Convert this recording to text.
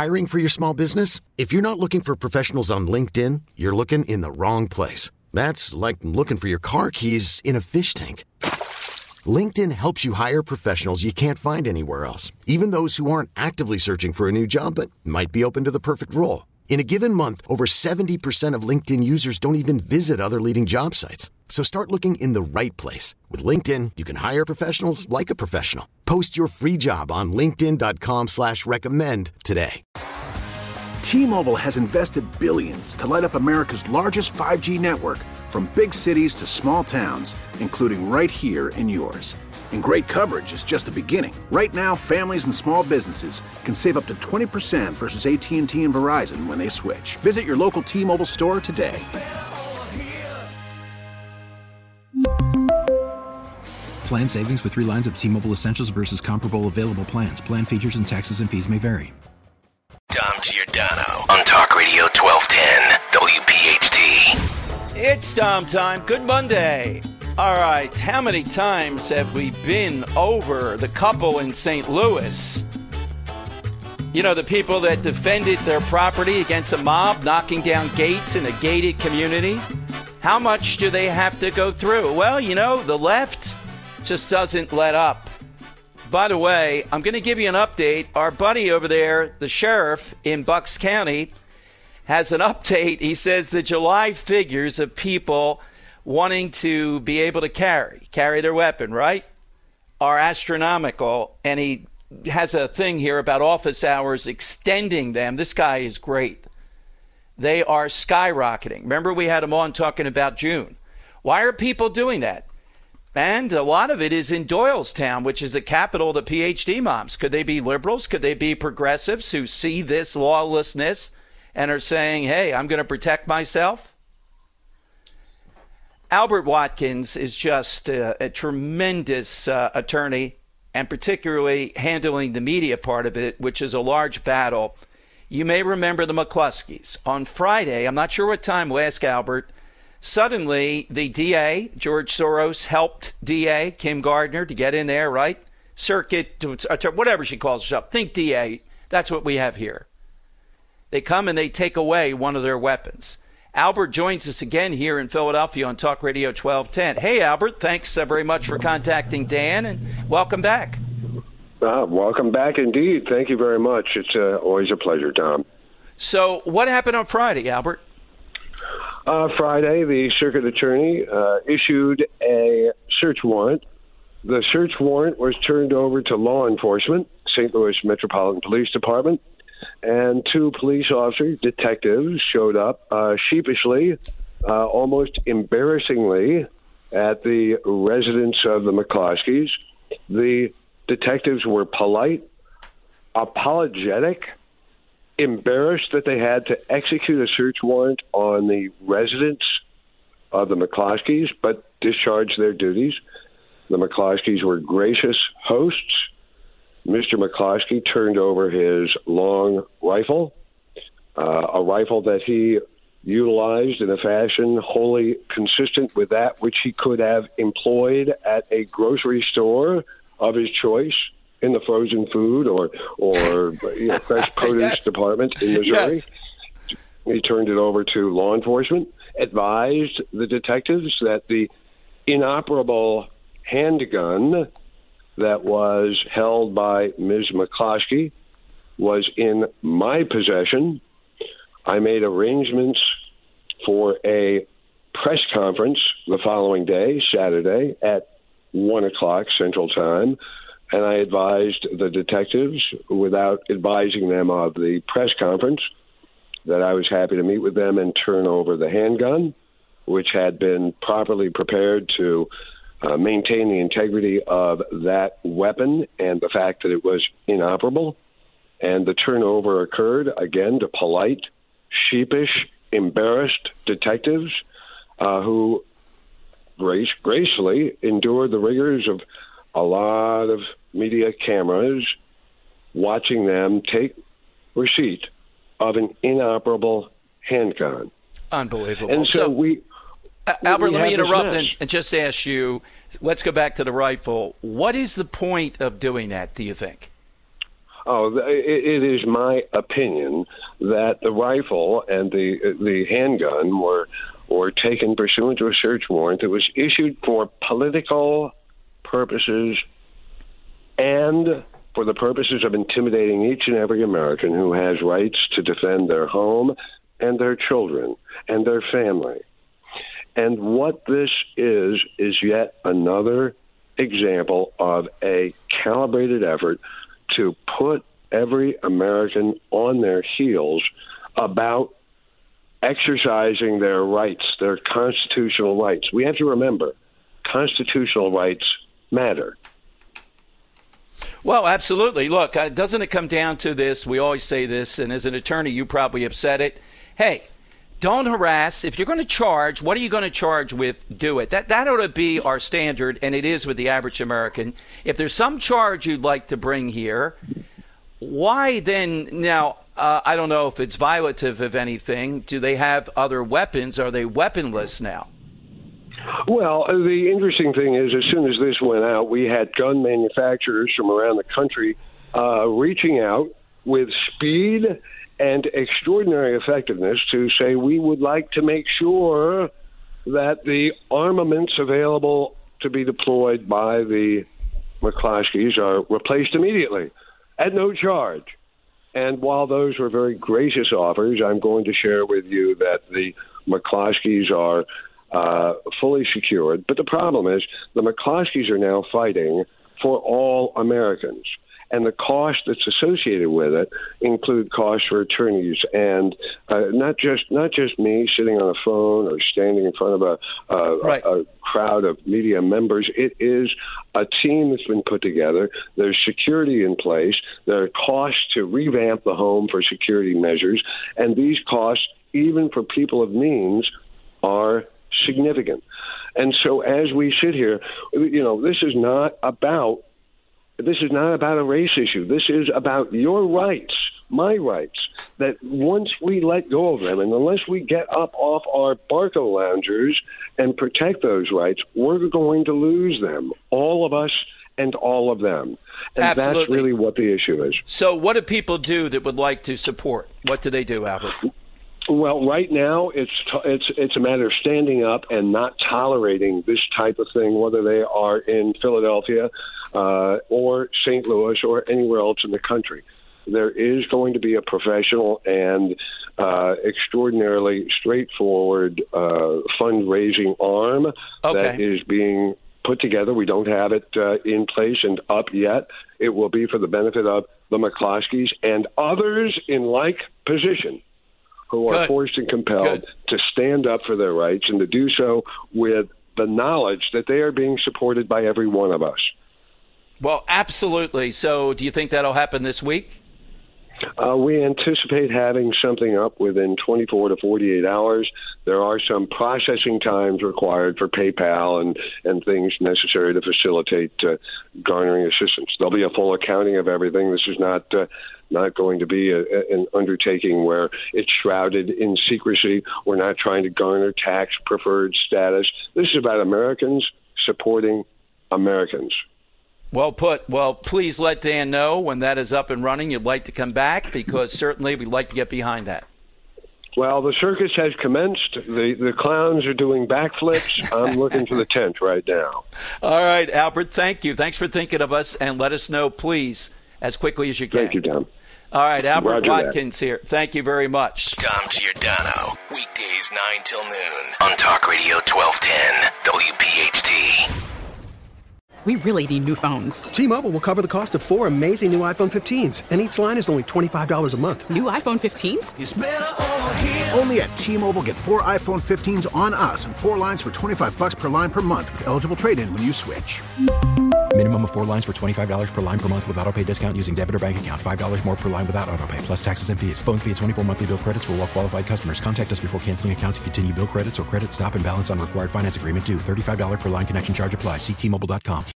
Hiring for your small business? If you're not looking for professionals on LinkedIn, you're looking in the wrong place. That's like looking for your car keys in a fish tank. LinkedIn helps you hire professionals you can't find anywhere else, even those who aren't actively searching for a new job but might be open to the perfect role. In a given month, over 70% of LinkedIn users don't even visit other leading job sites. So start looking in the right place. With LinkedIn, you can hire professionals like a professional. Post your free job on linkedin.com/recommend today. T-Mobile has invested billions to light up America's largest 5G network, from big cities to small towns, including right here in yours. And great coverage is just the beginning. Right now, families and small businesses can save up to 20% versus AT&T and Verizon when they switch. Visit your local T-Mobile store today. Plan savings with 3 lines of T-Mobile Essentials versus comparable available plans. Plan features and taxes and fees may vary. Dom Giordano on Talk Radio 1210 WPHT. It's Dom time. Good Monday. All right, how many times have we been over the couple in St. Louis? You know, the people that defended their property against a mob, knocking down gates in a gated community? How much do they have to go through? Well, you know, the left just doesn't let up. By the way, I'm going to give you an update. Our buddy over there, the sheriff in Bucks County, has an update. He says the July figures of people wanting to be able to carry their weapon, right, are astronomical. And he has a thing here about office hours extending them. This guy is great. They are skyrocketing. Remember, we had him on talking about June. Why are people doing that? And a lot of it is in Doylestown, which is the capital of the PhD moms. Could they be liberals? Could they be progressives who see this lawlessness and are saying, hey, I'm going to protect myself? Albert Watkins is just a tremendous attorney, and particularly handling the media part of it, which is a large battle. You may remember the McCluskeys. On Friday, I'm not sure what time, we'll ask Albert, suddenly the DA, George Soros, helped DA Kim Gardner to get in there, right? Circuit, whatever she calls herself. Think DA. That's what we have here. They come and they take away one of their weapons. Albert joins us again here in Philadelphia on Talk Radio 1210. Hey, Albert, thanks very much for contacting Dan, and welcome back. Welcome back indeed. Thank you very much. It's always a pleasure, Tom. So what happened on Friday, Albert? Friday, the circuit attorney issued a search warrant. The search warrant was turned over to law enforcement, St. Louis Metropolitan Police Department, and 2 police officers, detectives, showed up sheepishly, almost embarrassingly, at the residence of the McCloskeys. The detectives were polite, apologetic, embarrassed that they had to execute a search warrant on the residence of the McCloskeys, but discharged their duties. The McCloskeys were gracious hosts. Mr. McCloskey turned over his long rifle, a rifle that he utilized in a fashion wholly consistent with that which he could have employed at a grocery store of his choice in the frozen food or fresh produce department in Missouri. Yes. He turned it over to law enforcement, advised the detectives that the inoperable handgun that was held by Ms. McCloskey was in my possession. I made arrangements for a press conference the following day, Saturday, at 1 o'clock Central Time, and I advised the detectives, without advising them of the press conference, that I was happy to meet with them and turn over the handgun, which had been properly prepared to maintain the integrity of that weapon and the fact that it was inoperable. And the turnover occurred, again, to polite, sheepish, embarrassed detectives who gracefully endured the rigors of a lot of media cameras watching them take receipt of an inoperable handgun. Unbelievable. And so Albert, let me interrupt and just ask you, let's go back to the rifle. What is the point of doing that, do you think? It is my opinion that the rifle and the handgun were taken pursuant to a search warrant that was issued for political purposes and for the purposes of intimidating each and every American who has rights to defend their home and their children and their family. And what this is yet another example of a calibrated effort to put every American on their heels about exercising their rights, their constitutional rights. We have to remember, constitutional rights matter. Well, absolutely. Look, doesn't it come down to this? We always say this, and as an attorney, you probably have said it. Hey, don't harass. If you're going to charge, what are you going to charge with? Do it. That ought to be our standard, and it is with the average American. If there's some charge you'd like to bring here, why then now, I don't know if it's violative of anything. Do they have other weapons? Are they weaponless now? Well, the interesting thing is, as soon as this went out, we had gun manufacturers from around the country reaching out with speed and extraordinary effectiveness to say we would like to make sure that the armaments available to be deployed by the McCloskeys are replaced immediately at no charge. And while those were very gracious offers, I'm going to share with you that the McCloskeys are fully secured. But the problem is the McCloskeys are now fighting for all Americans. And the cost that's associated with it include costs for attorneys and not just me sitting on a phone or standing in front of a crowd of media members. It is a team that's been put together. There's security in place. There are costs to revamp the home for security measures. And these costs, even for people of means, are significant. And so as we sit here, this is not about a race issue. This is about your rights, my rights, that once we let go of them, and unless we get up off our Barco loungers and protect those rights, we're going to lose them, all of us and all of them. And Absolutely. That's really what the issue is. So what do people do that would like to support? What do they do, Albert? Well, right now it's a matter of standing up and not tolerating this type of thing, whether they are in Philadelphia or St. Louis or anywhere else in the country. There is going to be a professional and extraordinarily straightforward fundraising arm that is being put together. We don't have it in place and up yet. It will be for the benefit of the McCloskeys and others in like position who are forced and compelled to stand up for their rights and to do so with the knowledge that they are being supported by every one of us. Well, absolutely. So do you think that'll happen this week? We anticipate having something up within 24 to 48 hours. There are some processing times required for PayPal and things necessary to facilitate garnering assistance. There'll be a full accounting of everything. This is not going to be an undertaking where it's shrouded in secrecy. We're not trying to garner tax-preferred status. This is about Americans supporting Americans. Well put. Well, please let Dan know when that is up and running. You'd like to come back because certainly we'd like to get behind that. Well, the circus has commenced. The clowns are doing backflips. I'm looking for the tent right now. All right, Albert, thank you. Thanks for thinking of us, and let us know, please, as quickly as you can. Thank you, Tom. All right, Albert Roger Watkins here. Thank you very much. Dom Giordano, weekdays 9 till noon on Talk Radio 1210 WPHT. We really need new phones. T-Mobile will cover the cost of 4 amazing new iPhone 15s, and each line is only $25 a month. New iPhone 15s? It's better over here. Only at T-Mobile, get 4 iPhone 15s on us and 4 lines for $25 per line per month with eligible trade-in when you switch. Minimum of 4 lines for $25 per line per month with autopay discount using debit or bank account. $5 more per line without autopay, plus taxes and fees. Phone fee at 24 monthly bill credits for well-qualified customers. Contact us before canceling account to continue bill credits or credit stop and balance on required finance agreement due. $35 per line connection charge applies. See T-Mobile.com.